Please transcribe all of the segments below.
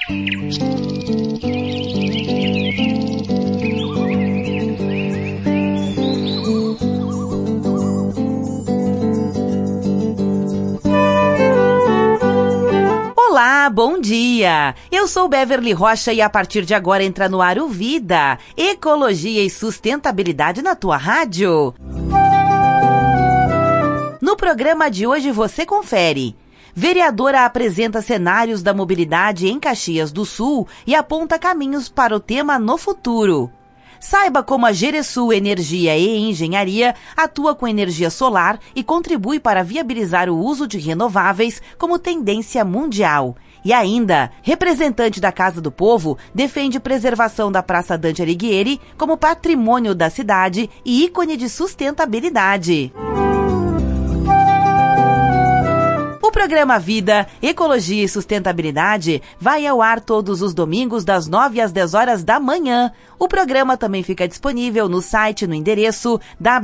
Olá, bom dia! Eu sou Beverly Rocha e a partir de agora entra no ar o Vida, Ecologia e Sustentabilidade na tua rádio. No programa de hoje você confere. Vereadora apresenta cenários da mobilidade em Caxias do Sul e aponta caminhos para o tema no futuro. Saiba como a Geresul Energia e Engenharia atua com energia solar e contribui para viabilizar o uso de renováveis como tendência mundial. E ainda, representante da Casa do Povo defende preservação da Praça Dante Alighieri como patrimônio da cidade e ícone de sustentabilidade. O programa Vida, Ecologia e Sustentabilidade vai ao ar todos os domingos das 9 às 10 horas da manhã. O programa também fica disponível no site no endereço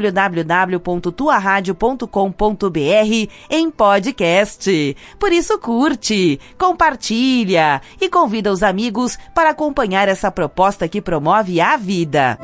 www.tuaradio.com.br em podcast. Por isso curte, compartilha e convida os amigos para acompanhar essa proposta que promove a vida.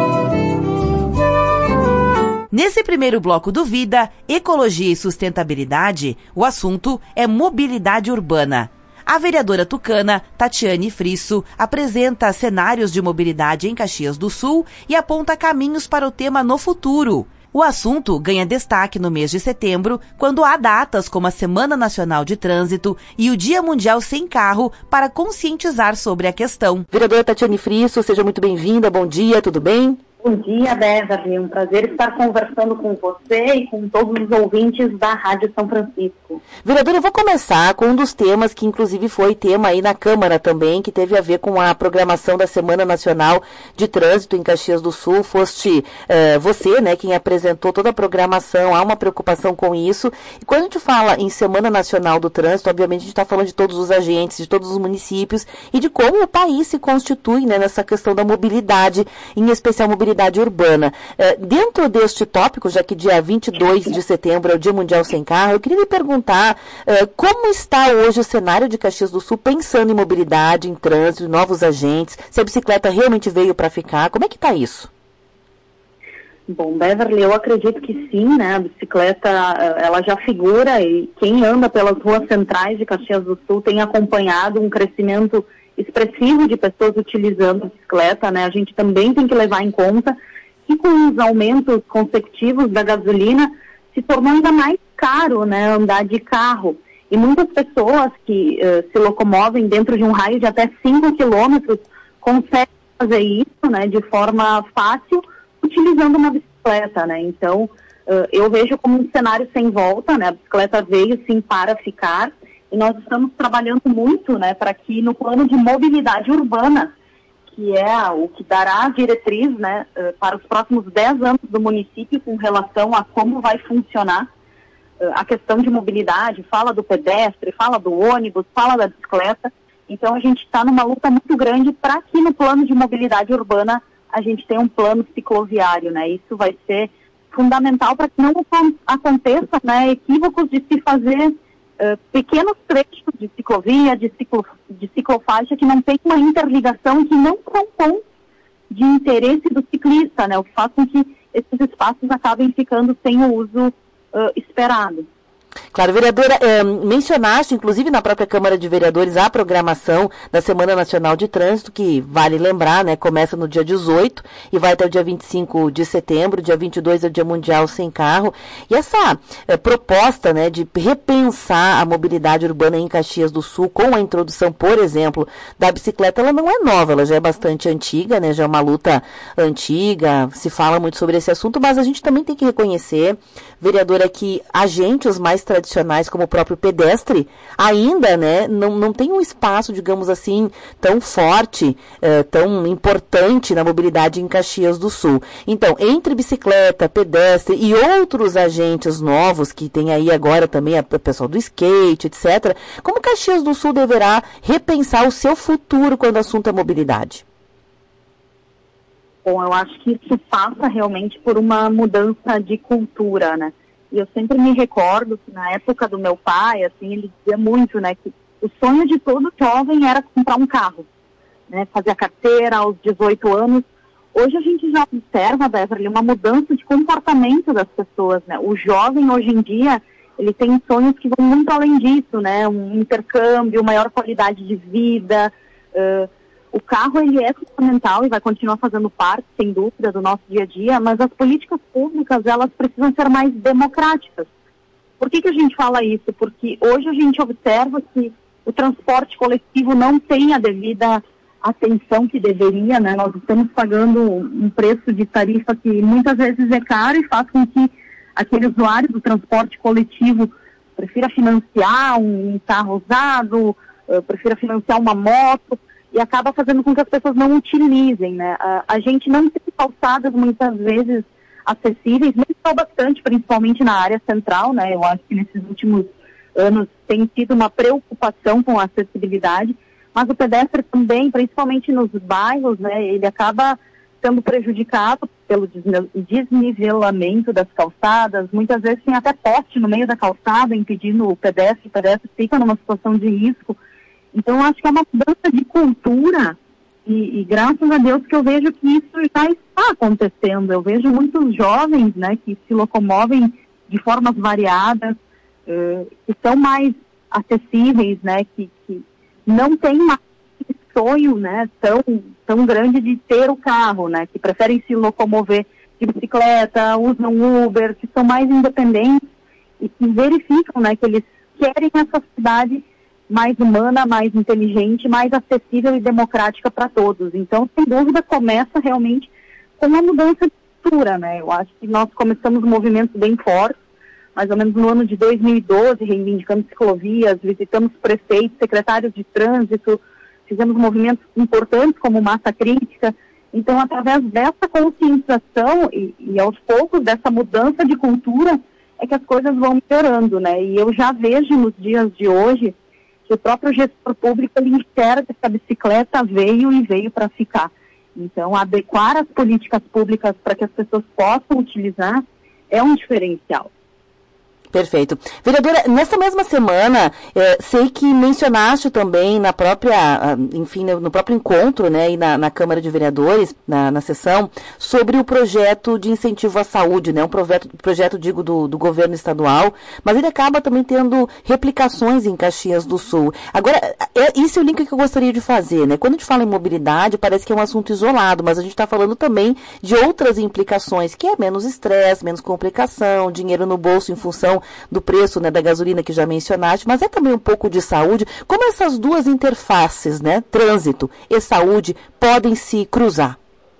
Nesse primeiro bloco do Vida, Ecologia e Sustentabilidade, o assunto é mobilidade urbana. A vereadora tucana, Tatiane Frisso, apresenta cenários de mobilidade em Caxias do Sul e aponta caminhos para o tema no futuro. O assunto ganha destaque no mês de setembro, quando há datas como a Semana Nacional de Trânsito e o Dia Mundial Sem Carro para conscientizar sobre a questão. Vereadora Tatiane Frisso, seja muito bem-vinda, bom dia, tudo bem? Bom dia, Beverly. Um prazer estar conversando com você e com todos os ouvintes da Rádio São Francisco. Vereadora, eu vou começar com um dos temas que inclusive foi tema aí na Câmara também, que teve a ver com a programação da Semana Nacional de Trânsito em Caxias do Sul. Foste você, né, quem apresentou toda a programação, há uma preocupação com isso. E quando a gente fala em Semana Nacional do Trânsito, obviamente a gente está falando de todos os agentes, de todos os municípios e de como o país se constitui, né, nessa questão da mobilidade, em especial mobilidade urbana. Dentro deste tópico, já que dia 22 de setembro é o Dia Mundial Sem Carro, eu queria lhe perguntar como está hoje o cenário de Caxias do Sul pensando em mobilidade, em trânsito, novos agentes, se a bicicleta realmente veio para ficar, como é que está isso? Bom, Beverly, eu acredito que sim, né, a bicicleta, ela já figura e quem anda pelas ruas centrais de Caxias do Sul tem acompanhado um crescimento expressivo de pessoas utilizando a bicicleta, né? A gente também tem que levar em conta que com os aumentos consecutivos da gasolina se tornou ainda mais caro, né, andar de carro. E muitas pessoas que se locomovem dentro de um raio de até 5 quilômetros conseguem fazer isso, né, de forma fácil, utilizando uma bicicleta, né? Então, eu vejo como um cenário sem volta, né? A bicicleta veio sim para ficar. E nós estamos trabalhando muito, né, para que no plano de mobilidade urbana, que é o que dará a diretriz, né, para os próximos 10 anos do município com relação a como vai funcionar a questão de mobilidade, fala do pedestre, fala do ônibus, fala da bicicleta. Então a gente está numa luta muito grande para que no plano de mobilidade urbana a gente tenha um plano cicloviário, né? Isso vai ser fundamental para que não aconteça, né, equívocos de se fazer pequenos trechos de ciclovia, de ciclofaixa que não tem uma interligação e que não são pontos de interesse do ciclista, né? O que faz com que esses espaços acabem ficando sem o uso esperado. Claro, vereadora, mencionaste, inclusive na própria Câmara de Vereadores, a programação da Semana Nacional de Trânsito, que vale lembrar, né, começa no dia 18 e vai até o dia 25 de setembro, dia 22 é o Dia Mundial Sem Carro. E essa proposta, né, de repensar a mobilidade urbana em Caxias do Sul, com a introdução, por exemplo, da bicicleta, ela não é nova, ela já é bastante antiga, né, já é uma luta antiga, se fala muito sobre esse assunto, mas a gente também tem que reconhecer, vereadora, que agentes mais tradicionais, como o próprio pedestre, ainda, né, não tem um espaço, digamos assim, tão forte, tão importante na mobilidade em Caxias do Sul. Então, entre bicicleta, pedestre e outros agentes novos, que tem aí agora também o pessoal do skate, etc., como Caxias do Sul deverá repensar o seu futuro quando o assunto é mobilidade? Bom, eu acho que isso passa realmente por uma mudança de cultura, né? E eu sempre me recordo que na época do meu pai, assim, ele dizia muito, né, que O sonho de todo jovem era comprar um carro, né, fazer a carteira aos 18 anos. Hoje a gente já observa, Beverly, uma mudança de comportamento das pessoas, né? O jovem, hoje em dia, ele tem sonhos que vão muito além disso, né? Um intercâmbio, maior qualidade de vida. O carro, ele é fundamental e vai continuar fazendo parte, sem dúvida, do nosso dia a dia, mas as políticas públicas, elas precisam ser mais democráticas. Por que a gente fala isso? Porque hoje a gente observa que o transporte coletivo não tem a devida atenção que deveria, né? Nós estamos pagando um preço de tarifa que muitas vezes é caro e faz com que aquele usuário do transporte coletivo prefira financiar um carro usado, prefira financiar uma moto, e acaba fazendo com que as pessoas não utilizem, né? A gente não tem calçadas muitas vezes acessíveis, melhorou bastante, principalmente na área central, né? Eu acho que nesses últimos anos tem sido uma preocupação com a acessibilidade, mas o pedestre também, principalmente nos bairros, né? Ele acaba sendo prejudicado pelo desnivelamento das calçadas. Muitas vezes tem até poste no meio da calçada impedindo o pedestre fica numa situação de risco. Então, acho que é uma mudança de cultura e graças a Deus que eu vejo que isso já está acontecendo. Eu vejo muitos jovens, né, que se locomovem de formas variadas, que são mais acessíveis, né, que não tem mais sonho, né, tão grande de ter o carro, né, que preferem se locomover de bicicleta, usam Uber, que são mais independentes e que verificam, né, que eles querem essa cidade mais humana, mais inteligente, mais acessível e democrática para todos. Então, sem dúvida, começa realmente com uma mudança de cultura, né? Eu acho que nós começamos movimentos bem fortes, mais ou menos no ano de 2012, reivindicando ciclovias, visitamos prefeitos, secretários de trânsito, fizemos movimentos importantes como massa crítica. Então, através dessa conscientização e aos poucos dessa mudança de cultura, é que as coisas vão melhorando, né? E eu já vejo nos dias de hoje que o próprio gestor público, ele enxerga que a bicicleta veio para ficar. Então, adequar as políticas públicas para que as pessoas possam utilizar é um diferencial. Perfeito. Vereadora, nessa mesma semana, sei que mencionaste também na própria, enfim, no próprio encontro, né, e na Câmara de Vereadores, na sessão, sobre o projeto de incentivo à saúde, né, um projeto digo, do governo estadual, mas ele acaba também tendo replicações em Caxias do Sul. Agora, esse é o link que eu gostaria de fazer, né, quando a gente fala em mobilidade, parece que é um assunto isolado, mas a gente está falando também de outras implicações, que é menos estresse, menos complicação, dinheiro no bolso em função do preço, né, da gasolina que já mencionaste, mas é também um pouco de saúde. Como essas duas interfaces, né, trânsito e saúde, podem se cruzar?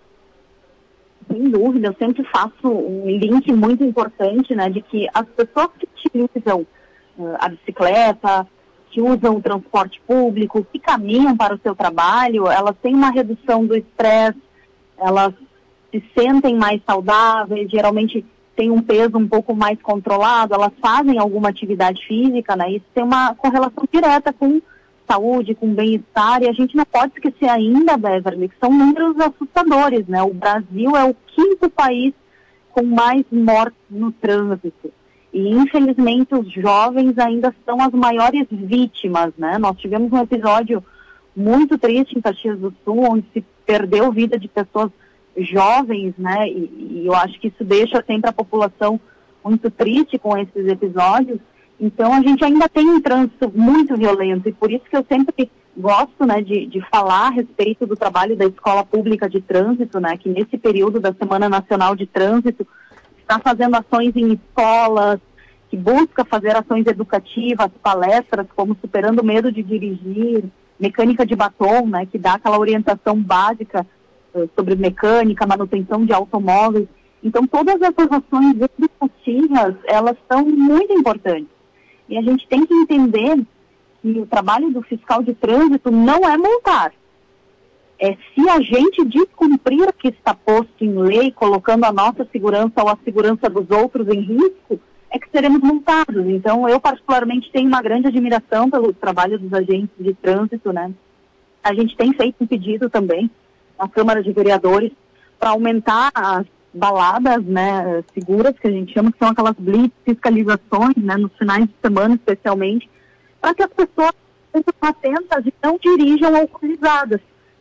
Sem dúvida, eu sempre faço um link muito importante, né, de que as pessoas que utilizam a bicicleta, que usam o transporte público, que caminham para o seu trabalho, elas têm uma redução do estresse, elas se sentem mais saudáveis, geralmente tem um peso um pouco mais controlado, elas fazem alguma atividade física, né? Isso tem uma correlação direta com saúde, com bem-estar, e a gente não pode esquecer ainda, Beverly, que são números assustadores, né? O Brasil é o 5º país com mais mortes no trânsito. E, infelizmente, os jovens ainda são as maiores vítimas, né? Nós tivemos um episódio muito triste em Caxias do Sul, onde se perdeu vida de pessoas jovens, né, e eu acho que isso deixa sempre a população muito triste com esses episódios. Então a gente ainda tem um trânsito muito violento e por isso que eu sempre gosto, né, de falar a respeito do trabalho da Escola Pública de Trânsito, né, que nesse período da Semana Nacional de Trânsito está fazendo ações em escolas, que busca fazer ações educativas, palestras como Superando o Medo de Dirigir, Mecânica de Batom, né, que dá aquela orientação básica sobre mecânica, manutenção de automóveis. Então, todas essas ações educativas, elas são muito importantes. E a gente tem que entender que o trabalho do fiscal de trânsito não é multar. É se a gente descumprir o que está posto em lei, colocando a nossa segurança ou a segurança dos outros em risco, é que seremos multados. Então, eu particularmente tenho uma grande admiração pelo trabalho dos agentes de trânsito, né? A gente tem feito um pedido também na Câmara de Vereadores para aumentar as baladas, né, seguras, que a gente chama, que são aquelas blitz, fiscalizações, né, nos finais de semana especialmente, para que as pessoas atentas e não dirijam alcoolizadas.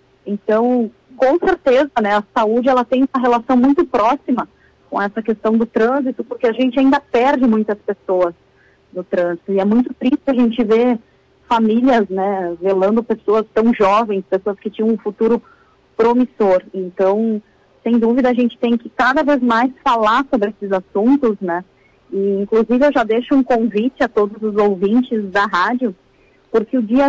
Então, com certeza, né, a saúde ela tem uma relação muito próxima com essa questão do trânsito, porque a gente ainda perde muitas pessoas no trânsito. E é muito triste a gente ver famílias, né, velando pessoas tão jovens, pessoas que tinham um futuro promissor. Então, sem dúvida, a gente tem que cada vez mais falar sobre esses assuntos, né? E, inclusive, eu já deixo um convite a todos os ouvintes da rádio, porque o dia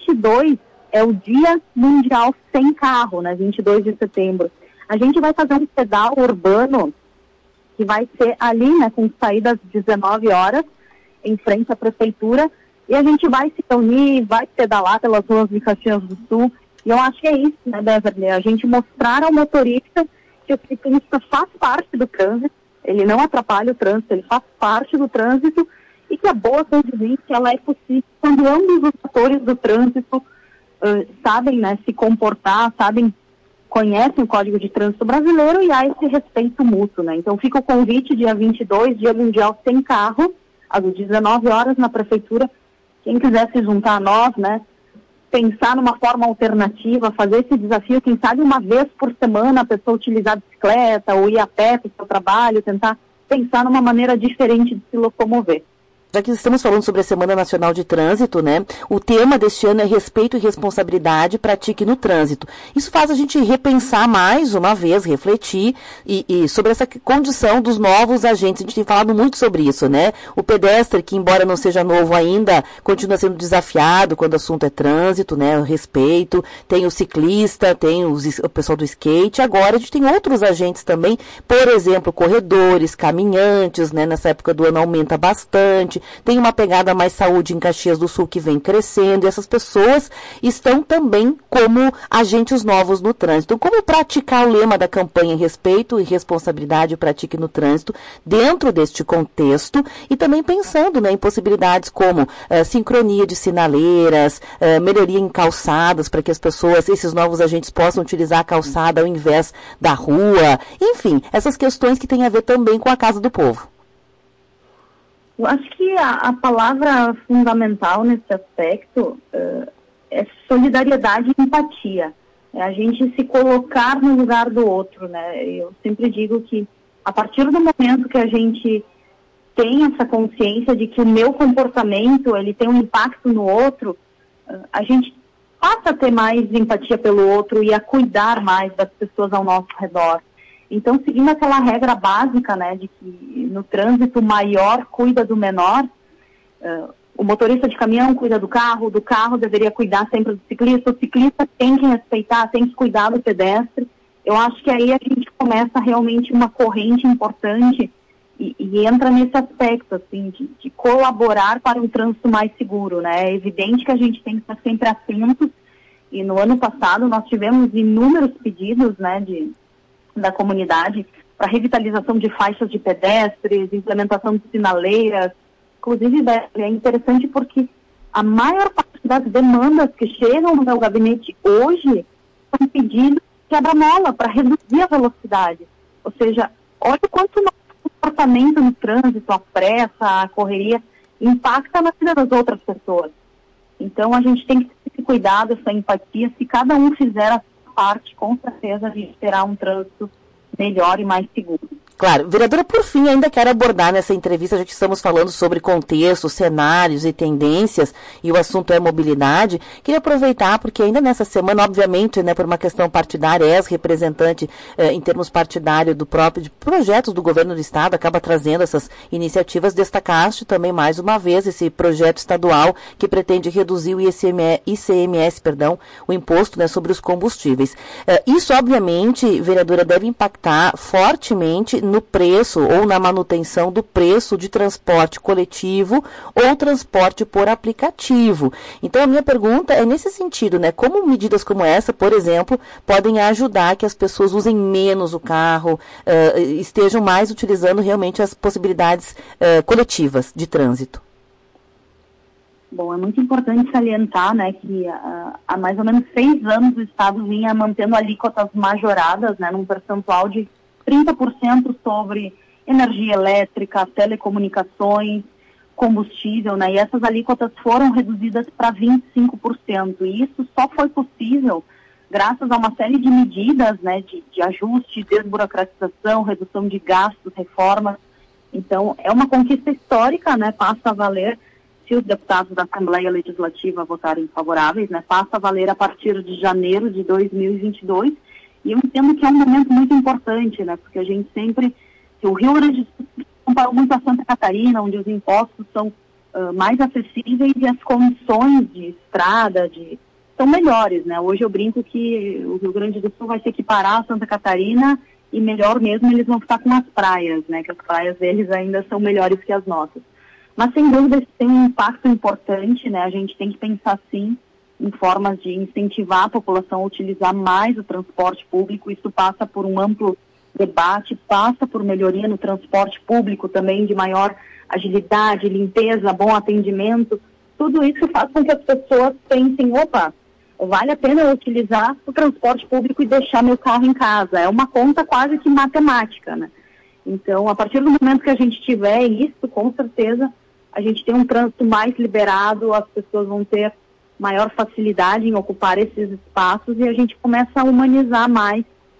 22 é o Dia Mundial Sem Carro, né? 22 de setembro. A gente vai fazer um pedal urbano que vai ser ali, né, com saída às 19 horas, em frente à prefeitura, e a gente vai se reunir, vai pedalar pelas ruas de Caxias do Sul. E eu acho que é isso, né, Beverly? A gente mostrar ao motorista que o ciclista faz parte do trânsito, ele não atrapalha o trânsito, ele faz parte do trânsito, e que a boa convivência ela é possível quando ambos os atores do trânsito sabem, né, se comportar, conhecem o Código de Trânsito Brasileiro e há esse respeito mútuo, né? Então fica o convite, dia 22, Dia Mundial Sem Carro, às 19 horas na prefeitura. Quem quiser se juntar a nós, né, pensar numa forma alternativa, fazer esse desafio, quem sabe uma vez por semana a pessoa utilizar a bicicleta ou ir a pé para o seu trabalho, tentar pensar numa maneira diferente de se locomover. Já que estamos falando sobre a Semana Nacional de Trânsito, né? O tema deste ano é respeito e responsabilidade, pratique no trânsito. Isso faz a gente repensar mais uma vez, refletir e sobre essa condição dos novos agentes. A gente tem falado muito sobre isso, né? O pedestre, que embora não seja novo ainda, continua sendo desafiado quando o assunto é trânsito, né? O respeito. Tem o ciclista, tem o pessoal do skate. Agora a gente tem outros agentes também, por exemplo, corredores, caminhantes, né? Nessa época do ano aumenta bastante. Tem uma pegada mais saúde em Caxias do Sul que vem crescendo, e essas pessoas estão também como agentes novos no trânsito. Então, como praticar o lema da campanha Respeito e Responsabilidade Pratique no Trânsito dentro deste contexto, e também pensando, né, em possibilidades como sincronia de sinaleiras, melhoria em calçadas para que as pessoas, esses novos agentes, possam utilizar a calçada ao invés da rua, enfim, essas questões que têm a ver também com a Casa do Povo. Eu acho que a palavra fundamental nesse aspecto é solidariedade e empatia. É a gente se colocar no lugar do outro, né? Eu sempre digo que a partir do momento que a gente tem essa consciência de que o meu comportamento ele tem um impacto no outro, a gente passa a ter mais empatia pelo outro e a cuidar mais das pessoas ao nosso redor. Então, seguindo aquela regra básica, né, de que no trânsito o maior cuida do menor, o motorista de caminhão cuida do carro deveria cuidar sempre do ciclista, o ciclista tem que respeitar, tem que cuidar do pedestre. Eu acho que aí a gente começa realmente uma corrente importante e entra nesse aspecto, assim, de colaborar para um trânsito mais seguro, né? É evidente que a gente tem que estar sempre atentos, e no ano passado nós tivemos inúmeros pedidos, né, da comunidade para revitalização de faixas de pedestres, implementação de sinaleiras. Inclusive, é interessante porque a maior parte das demandas que chegam no meu gabinete hoje são pedidos de quebra-mola para reduzir a velocidade. Ou seja, olha o quanto o nosso comportamento no trânsito, a pressa, a correria, impacta na vida das outras pessoas. Então, a gente tem que ter cuidado, essa empatia. Se cada um fizer a parte, com certeza a gente terá um trânsito melhor e mais seguro. Claro. Vereadora, por fim, ainda quero abordar nessa entrevista, já que estamos falando sobre contextos, cenários e tendências, e o assunto é mobilidade. Queria aproveitar, porque ainda nessa semana, obviamente, né, por uma questão partidária, és representante em termos partidários de projetos do governo do Estado, acaba trazendo essas iniciativas. Destacaste também, mais uma vez, esse projeto estadual que pretende reduzir o ICMS, o imposto, né, sobre os combustíveis. Isso, obviamente, vereadora, deve impactar fortemente no preço ou na manutenção do preço de transporte coletivo ou transporte por aplicativo. Então, a minha pergunta é nesse sentido, né? Como medidas como essa, por exemplo, podem ajudar que as pessoas usem menos o carro, estejam mais utilizando realmente as possibilidades coletivas de trânsito? Bom, é muito importante salientar, né, que há mais ou menos 6 anos o Estado vinha mantendo alíquotas majoradas, né, num percentual de 30% sobre energia elétrica, telecomunicações, combustível, né? E essas alíquotas foram reduzidas para 25%. E isso só foi possível graças a uma série de medidas, né, de ajuste, desburocratização, redução de gastos, reformas. Então, é uma conquista histórica, né? Passa a valer, se os deputados da Assembleia Legislativa votarem favoráveis, né? Passa a valer a partir de janeiro de 2022. E eu entendo que é um momento muito importante, né? Porque a gente sempre... O Rio Grande do Sul comparou muito a Santa Catarina, onde os impostos são mais acessíveis e as condições de estrada são melhores, né? Hoje eu brinco que o Rio Grande do Sul vai se equiparar a Santa Catarina e melhor mesmo eles vão ficar com as praias, né? Que as praias deles ainda são melhores que as nossas. Mas sem dúvida isso tem um impacto importante, né? A gente tem que pensar sim em formas de incentivar a população a utilizar mais o transporte público. Isso passa por um amplo debate, passa por melhoria no transporte público também, de maior agilidade, limpeza, bom atendimento. Tudo isso faz com que as pessoas pensem, opa, vale a pena eu utilizar o transporte público e deixar meu carro em casa. É uma conta quase que matemática, né? Então, a partir do momento que a gente tiver isso, com certeza, a gente tem um trânsito mais liberado, as pessoas vão ter maior facilidade em ocupar esses espaços e a gente começa a humanizar mais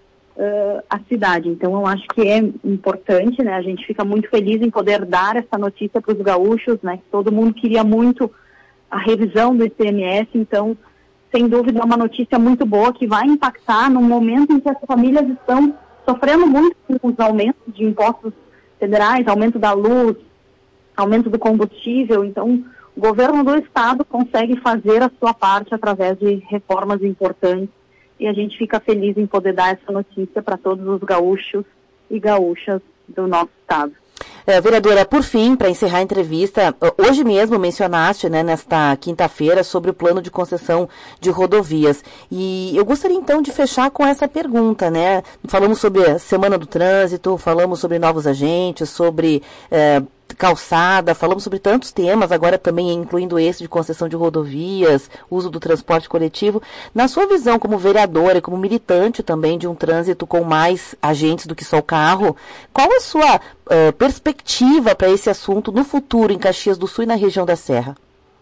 a cidade. Então eu acho que é importante, né? A gente fica muito feliz em poder dar essa notícia para os gaúchos, né? Todo mundo queria muito a revisão do ICMS, então sem dúvida é uma notícia muito boa que vai impactar no momento em que as famílias estão sofrendo muito com os aumentos de impostos federais, aumento da luz, aumento do combustível. Então o governo do estado consegue fazer a sua parte através de reformas importantes. E a gente fica feliz em poder dar essa notícia para todos os gaúchos e gaúchas do nosso estado. Vereadora, por fim, para encerrar a entrevista, hoje mesmo mencionaste, né, nesta quinta-feira, sobre o plano de concessão de rodovias. E eu gostaria, então, de fechar com essa pergunta, né? Falamos sobre a Semana do Trânsito, falamos sobre novos agentes, sobre calçada, falamos sobre tantos temas, agora também incluindo esse de concessão de rodovias, uso do transporte coletivo. Na sua visão como vereadora e como militante também de um trânsito com mais agentes do que só o carro, qual a sua perspectiva para esse assunto no futuro em Caxias do Sul e na região da Serra?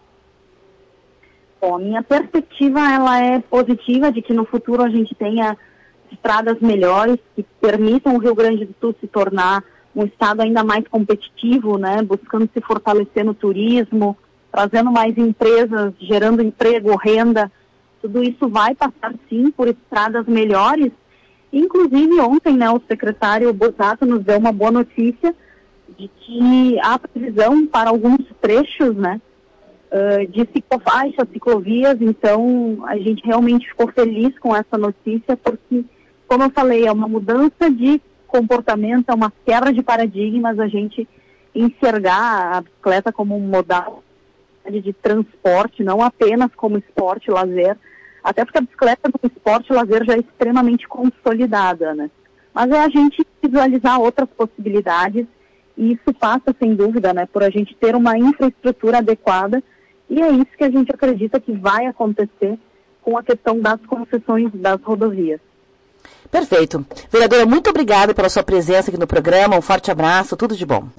Bom, a minha perspectiva ela é positiva de que no futuro a gente tenha estradas melhores que permitam o Rio Grande do Sul se tornar um estado ainda mais competitivo, né, buscando se fortalecer no turismo, trazendo mais empresas, gerando emprego, renda. Tudo isso vai passar, sim, por estradas melhores. Inclusive, ontem, né, o secretário Bosato nos deu uma boa notícia de que há previsão para alguns trechos, né, de ciclofaixas, ciclovias. Então, a gente realmente ficou feliz com essa notícia, porque, como eu falei, é uma mudança de comportamento, é uma quebra de paradigmas, a gente enxergar a bicicleta como um modal de transporte, não apenas como esporte, lazer, até porque a bicicleta como esporte, lazer já é extremamente consolidada, né? Mas é a gente visualizar outras possibilidades e isso passa, sem dúvida, né, por a gente ter uma infraestrutura adequada e é isso que a gente acredita que vai acontecer com a questão das concessões das rodovias. Perfeito. Vereadora, muito obrigada pela sua presença aqui no programa. Um forte abraço, tudo de bom.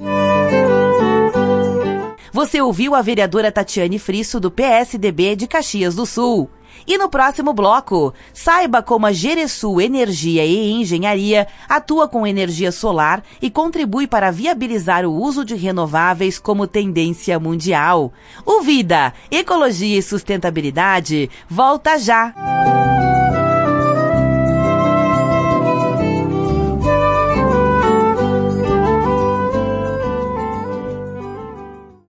Você ouviu a vereadora Tatiane Frisso, do PSDB de Caxias do Sul. E no próximo bloco, saiba como a Geresul Energia e Engenharia atua com energia solar e contribui para viabilizar o uso de renováveis como tendência mundial. O Vida, Ecologia e Sustentabilidade volta já!